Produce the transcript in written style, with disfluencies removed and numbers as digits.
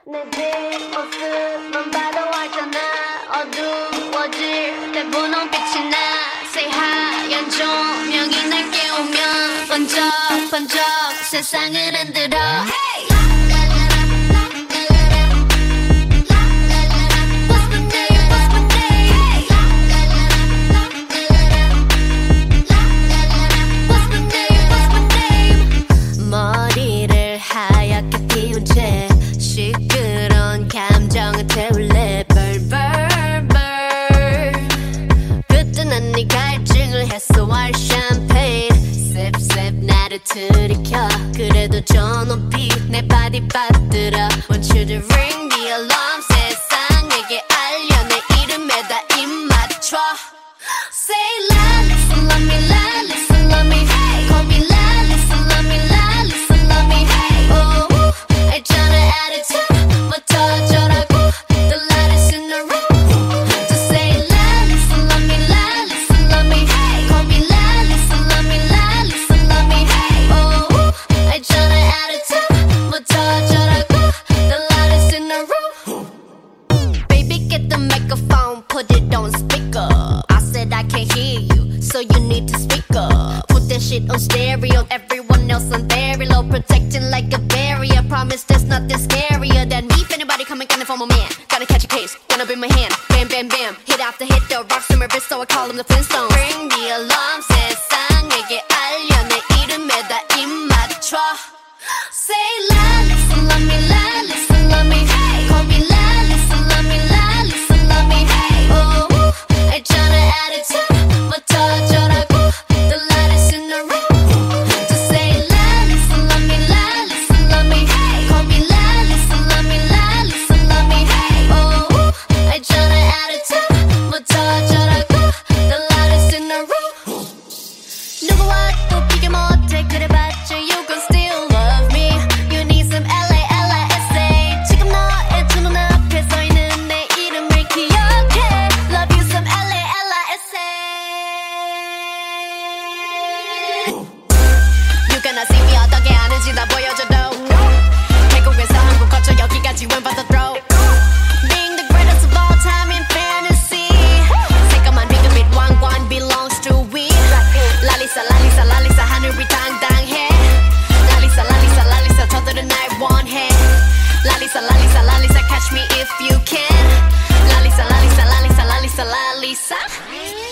내 뒷모습만 봐도 알잖아. 어두워질 때 분홍빛이 나. 새하얀 조명이 날 깨우면 번쩍번쩍 세상을 흔들어. Hey! 머리를 하얗게 피운 채 시끄러운 감정을 태울래. 벌벌벌 그때 난 네 갈증을 해소할 샴페인 셉셉 나를 들이켜. 그래도 저 높이 내 발이 빠뜨려. Want you to ring the alarm. 세상에게 알려 내 이름에다 입 맞춰. Say la, listen, love me, la, listen, love me. Call me la, listen, love me, la, listen, love me. Oh, 알잖아 attitude 뭐 터져라고. The lightest in the room. Just say la, listen, love me, la, listen, love me. Call me la, listen, love me, la, listen, love me. Oh, 알잖아 attitude 뭐 터져라고. The lightest in the room. Baby, get the microphone, put it on speaker. I can't hear you, so you need to speak up. Put that shit on stereo, everyone else on very low. Protecting like a barrier, promise there's nothing scarier than me. If anybody coming for my man, gotta catch a case, wanna be my hand. Bam, bam, bam, hit after hit, the rocks in my wrist, so I call them the Flintstones. Ring the alarm, 세상에게 알려 내 이름에다 입 맞춰. Say la, listen, love me, la, listen, love me. Call me la, listen, love me, la, listen, love me. Oh, 알잖아 attitude 뭐 터져라고. The lightest in the room. Just say la, listen, love me, la, listen, love me. Call me la, listen, love me, la, listen, love me. Oh, 알잖아 attitude 뭐 터져라고. The lightest in the room. 누구와 또 비교 못해 그래봤자 you can still love me. You need some LA, LISA. 지금 너의 두 눈앞에 서 있는 내 이름을 기억해. Love you some LA, LISA. You gonna see me 어떻게 하는지 다 보여줘도. 태국에서 한국 거쳐 여기까지 when but the throw. Being the greatest of all time in fantasy. 새까만 비그빛 왕관 belongs to we. 랄리사 랄리사 랄리사 하늘이 당당해. 랄리사 랄리사 랄리사 저들은 날 원해. 랄리사 랄리사 랄리사 catch me if you can. 랄리사 랄리사 랄리사 랄리사 랄리사.